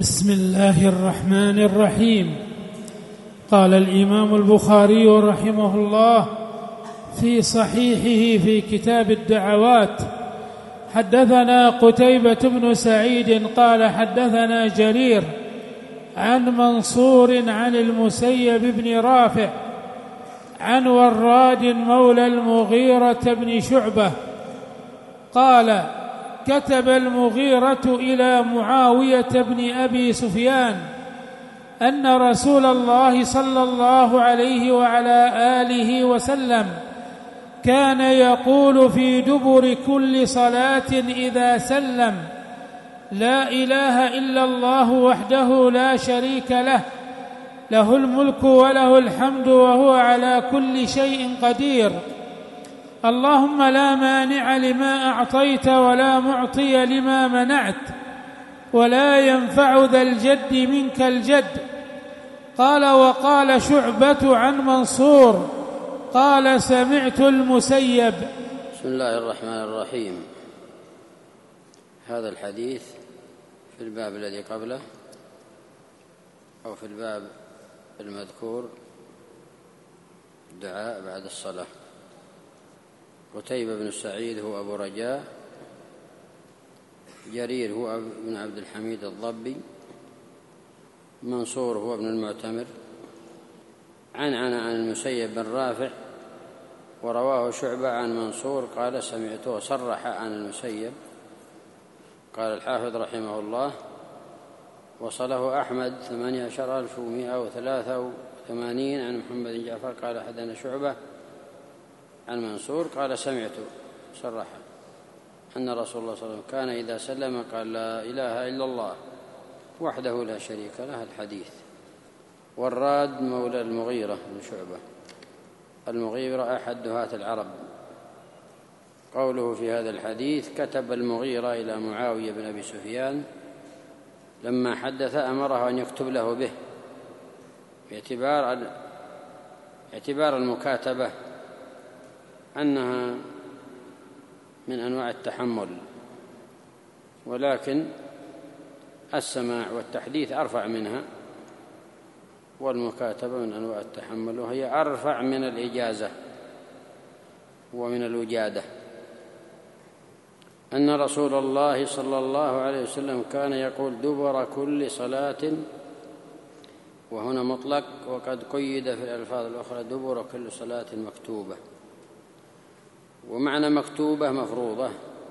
بسم الله الرحمن الرحيم. قال الإمام البخاري رحمه الله في صحيحه في كتاب الدعوات: حدثنا قتيبة بن سعيد قال حدثنا جرير عن منصور عن المسيب بن رافع عن وراد مولى المغيرة بن شعبة قال: كتب المغيرة إلى معاوية بن أبي سفيان أن رسول الله صلى الله عليه وعلى آله وسلم كان يقول في دبر كل صلاة إذا سلم: لا إله إلا الله وحده لا شريك له، له الملك وله الحمد وهو على كل شيء قدير، اللهم لا مانع لما أعطيت ولا معطي لما منعت ولا ينفع ذا الجد منك الجد. قال: وقال شعبة عن منصور قال: سمعت المسيب. بسم الله الرحمن الرحيم. هذا الحديث في الباب الذي قبله أو في الباب المذكور الدعاء بعد الصلاة. قتيبة بن سعيد هو أبو رجاء، جرير هو ابن عبد الحميد الضبي، منصور هو ابن المعتمر، عن المسيب بن رافع، ورواه شعبة عن منصور قال: سمعته. صرح عن المسيب. قال الحافظ رحمه الله: وصله أحمد 18183 عن محمد بن جعفر قال: حدثنا شعبة عن منصور قال: سمعته. صرح أن رسول الله صلى الله عليه وسلم كان إذا سلم قال: لا إله إلا الله وحده لا شريك له. الحديث. وراد مولى المغيرة بن شعبة. المغيرة أحد دهاة العرب. قوله في هذا الحديث: كتب المغيرة إلى معاوية بن أبي سفيان لما حدث أمره أن يكتب له به، باعتبار المكاتبة أنها من أنواع التحمل، ولكن السماع والتحديث أرفع منها، والمكاتبة من أنواع التحمل، وهي أرفع من الإجازة ومن الوجادة. أن رسول الله صلى الله عليه وسلم كان يقول دبر كل صلاة، وهنا مطلق، وقد قيد في الألفاظ الأخرى دبر كل صلاة مكتوبة. ومعنى مكتوبة مفروضة.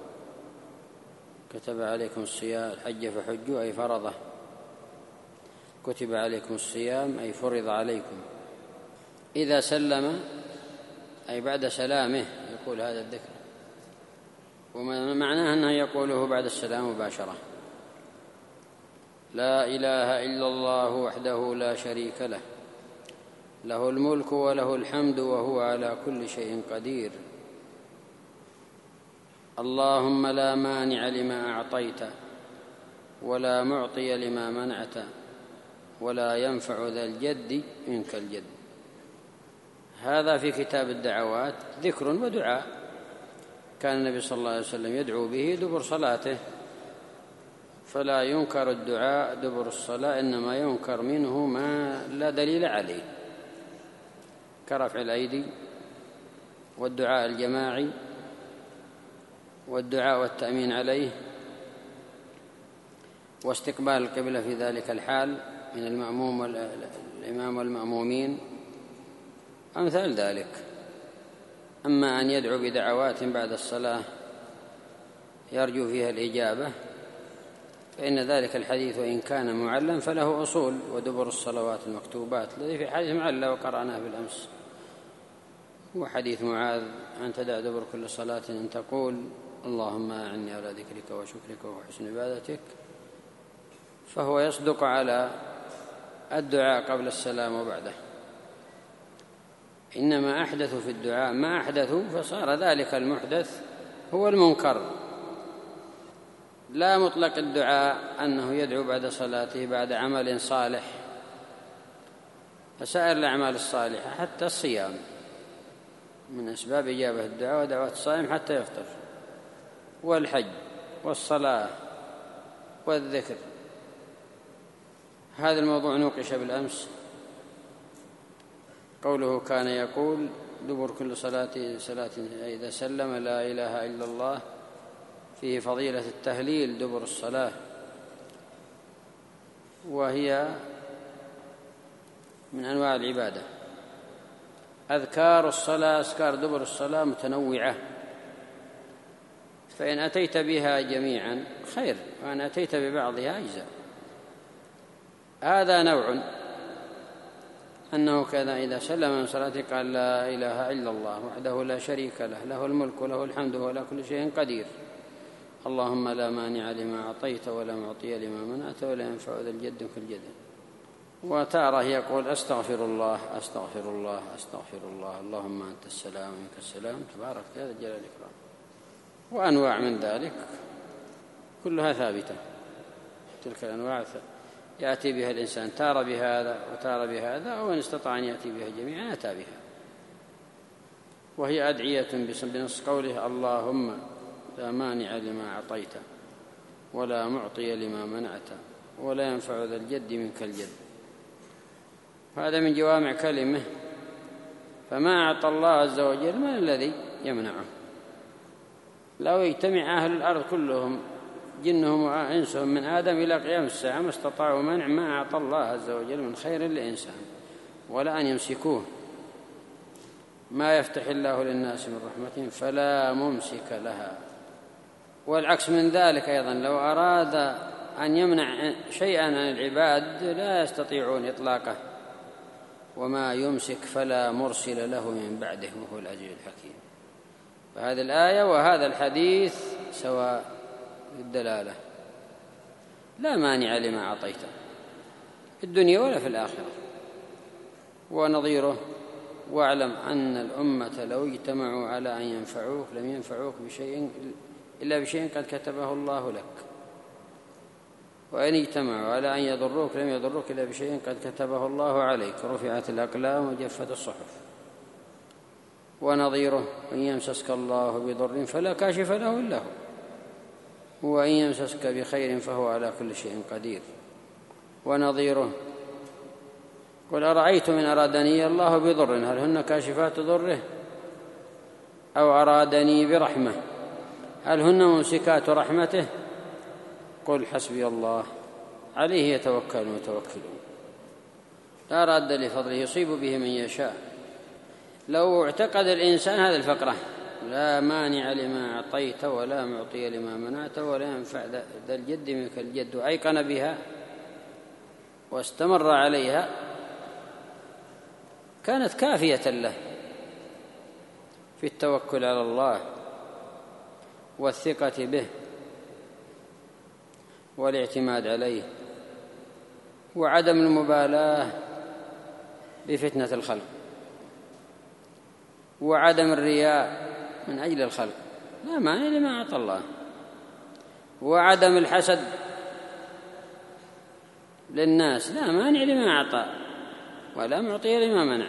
كتب عليكم الصيام الحج فحجوا أي فرضه، كتب عليكم الصيام أي فرض عليكم. إذا سلم أي بعد سلامه يقول هذا الذكر، ومعناه أنه يقوله بعد السلام مباشرة: لا إله إلا الله وحده لا شريك له، له الملك وله الحمد وهو على كل شيء قدير، اللهم لا مانع لما أعطيت ولا معطي لما منعت ولا ينفع ذا الجد منك الجد. هذا في كتاب الدعوات ذكر ودعاء كان النبي صلى الله عليه وسلم يدعو به دبر صلاته، فلا ينكر الدعاء دبر الصلاة، إنما ينكر منه ما لا دليل عليه، كرفع الأيدي والدعاء الجماعي والدعاء والتأمين عليه واستقبال القبلة في ذلك الحال من المأموم والإمام والمأمومين أمثال ذلك. أما أن يدعو بدعوات بعد الصلاة يرجو فيها الإجابة فإن ذلك الحديث وإن كان معلم فله أصول. ودبر الصلوات المكتوبات الذي في حديث معلّى وقرأناه بالأمس، وحديث معاذ: أن تدع دبر كل صلاة أن تقول اللهم أعني على ذكرك وشكرك وحسن عبادتك، فهو يصدق على الدعاء قبل السلام وبعده. إنما أحدثوا في الدعاء ما أحدثوا، فصار ذلك المحدث هو المنكر، لا مطلق الدعاء أنه يدعو بعد صلاته بعد عمل صالح. فسائر الأعمال الصالحة حتى الصيام من أسباب إجابة الدعاء ودعوة الصائم حتى يفطر، والحج والصلاة والذكر هذا الموضوع نوقش بالأمس. قوله كان يقول دبر كل صلاة إذا سلم لا إله إلا الله، فيه فضيلة التهليل دبر الصلاة، وهي من أنواع العبادة. أذكار الصلاة، أذكار دبر الصلاة متنوعة، فإن أتيت بها جميعا خير، وإن أتيت ببعضها أجزاء. هذا نوع، أنه كان إذا سلم من صلاته قال لا إله إلا الله وحده لا شريك له، له الملك وله الحمد وهو على كل شيء قدير، اللهم لا مانع لما أعطيت ولا معطي لما منعت ولا ينفع ذا الجد كالجد. وتارة يقول أستغفر الله أستغفر الله أستغفر الله، اللهم أنت السلام ومنك السلام تبارك يا ذا الجلال والإكرام. وأنواع من ذلك كلها ثابتة، تلك الأنواع يأتي بها الإنسان تارة بهذا وتارة بهذا، أو إن استطاع أن يأتي بها جميعا أتى بها. وهي أدعية بنص قوله اللهم لا مانع لما أعطيت ولا معطي لما منعت ولا ينفع ذا الجد منك الجد. هذا من جوامع كلمه، فما أعطى الله عز وجل من الذي يمنعه؟ لو يجتمع أهل الأرض كلهم جنهم وإنسهم من آدم إلى قيام الساعة ما استطاعوا منع ما أعطى الله عز وجل من خير لإنسان، ولا أن يمسكوه. ما يفتح الله للناس من رحمة فلا ممسك لها. والعكس من ذلك أيضا، لو أراد أن يمنع شيئا عن العباد لا يستطيعون إطلاقه، وما يمسك فلا مرسل له من بعده وهو العزيز الحكيم. فهذه الآية وهذا الحديث سواء الدلالة، لا مانع لما أعطيت في الدنيا ولا في الآخرة. ونظيره واعلم أن الأمة لو اجتمعوا على أن ينفعوك لم ينفعوك بشيء إلا بشيء قد كتبه الله لك، وإن اجتمعوا على أن يضروك لم يضروك إلا بشيء قد كتبه الله عليك، رفعت الأقلام وجفت الصحف. ونظيره إن يمسسك الله بضر فلا كاشف له إلا هو، وإن يمسسك بخير فهو على كل شيء قدير. ونظيره قل أرأيتم إن أرادني الله بضر هل هن كاشفات ضره أو أرادني برحمة هل هن ممسكات رحمته قل حسبي الله عليه يتوكل المتوكلون. لا راد لفضله يصيب به من يشاء. لو اعتقد الإنسان هذه الفقرة لا مانع لما أعطيت ولا معطي لما منعت ولا ينفع ذا الجد منك الجد، وأيقن بها واستمر عليها، كانت كافية له في التوكل على الله والثقة به والاعتماد عليه، وعدم المبالاة بفتنة الخلق، وعدم الرياء من أجل الخلق لا مانع لما أعطى الله، وعدم الحسد للناس لا مانع لما أعطى ولا معطي لما منع،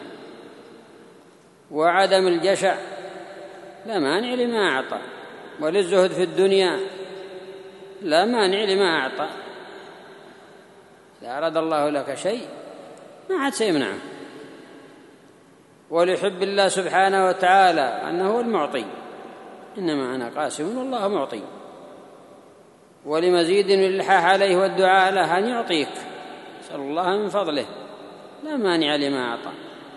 وعدم الجشع لا مانع لما أعطى، وللزهد في الدنيا لا مانع لما أعطى. إذا أراد الله لك شيء ما عاد سيمنعه. وليحب الله سبحانه وتعالى أنه هو المعطي، إنما أنا قاسم والله معطي، ولمزيد من الإلحاح عليه والدعاء له أن يعطيك، سأل الله من فضله لا مانع لما أعطى.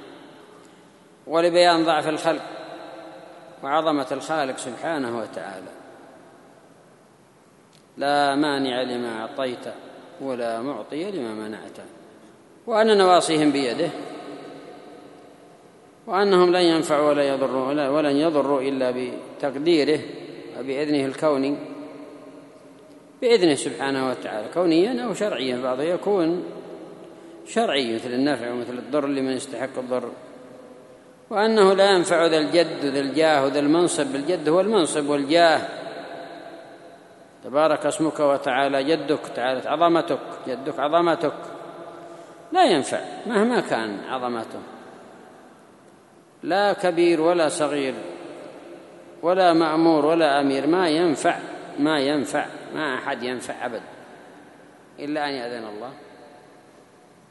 ولبيان ضعف الخلق وعظمة الخالق سبحانه وتعالى لا مانع لما أعطيت ولا معطي لما منعت، وأن نواصيهم بيده، وأنهم لن ينفعوا ولا يضروا ولن يضروا إلا بتقديره وبإذنه الكوني، بإذنه سبحانه وتعالى كونيا أو شرعيا. بعضه يكون شرعي مثل النفع ومثل الضر لمن يستحق الضر. وأنه لا ينفع ذا الجد ذا الجاه ذا المنصب، بالجد هو المنصب والجاه، تبارك اسمك وتعالى جدك، تعالت عظمتك، جدك عظمتك، لا ينفع مهما كان عظمته، لا كبير ولا صغير ولا مأمور ولا أمير، ما ينفع ما أحد ينفع أبدا إلا أن يأذن الله.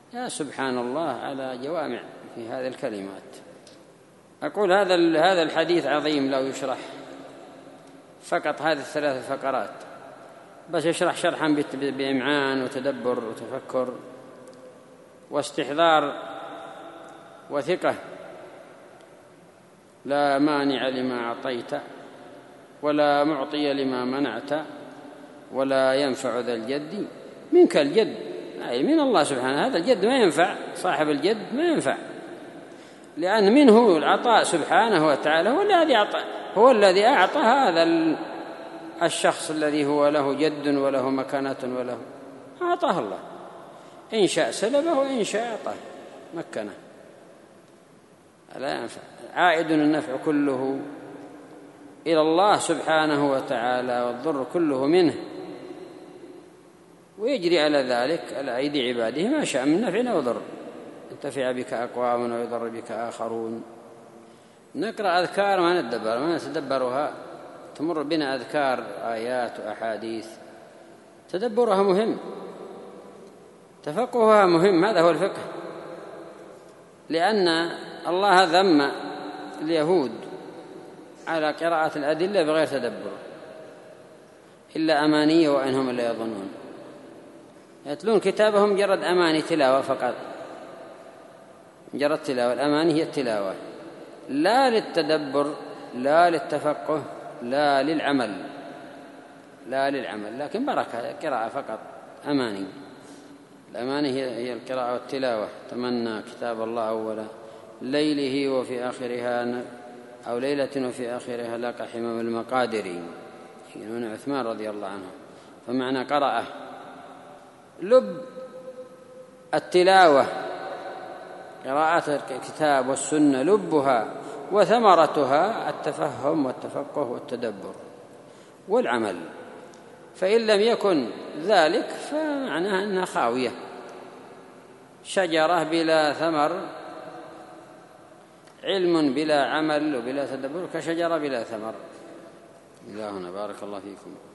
يا سبحان الله على جوامع في هذه الكلمات. أقول هذا الحديث عظيم لو يشرح فقط هذه الثلاث فقرات، بس يشرح شرحا بإمعان وتدبر وتفكر واستحضار وثقة. لا مانع لما أعطيت ولا معطي لما منعت ولا ينفع ذا الجد منك الجد، أي من الله سبحانه. هذا الجد ما ينفع، صاحب الجد ما ينفع، لأن منه العطاء سبحانه وتعالى، هو الذي أعطى هذا الشخص الذي هو له جد وله مكانة وله، أعطاه الله، إن شاء سلبه وإن شاء أعطاه مكنه. لا ينفع، عائد النفع كله إلى الله سبحانه وتعالى والضر كله منه، ويجري على ذلك على أيدي عباده ما شاء من نفع أو ضر، ينتفع بك أقوام ويضر بك آخرون. نقرأ أذكار ما نتدبرها، تمر بنا أذكار آيات وأحاديث، تدبرها مهم، تفقهها مهم، هذا هو الفقه. لأن الله ذم اليهود على قراءة الأدلة بغير تدبر، إلا أماني وإنهم لا يظنون، يتلون كتابهم مجرد أماني تلاوة فقط، مجرد تلاوة. الأماني هي التلاوة، لا للتدبر لا للتفقه لا للعمل، لكن بركة قراءة فقط، أماني. الأماني هي القراءة والتلاوة. تمنى كتاب الله أول ليله وفي آخرها، أو ليلة وفي آخرها لاقى حمام المقادر من عثمان رضي الله عنه. فمعنى قرأه لب التلاوة، قراءة الكتاب والسنة لبها وثمرتها التفهم والتفقه والتدبر والعمل. فإن لم يكن ذلك فمعناها أنها خاوية، شجرة بلا ثمر، علم بلا عمل وبلا تدبر كشجرة بلا ثمر. إلى هنا، بارك الله فيكم.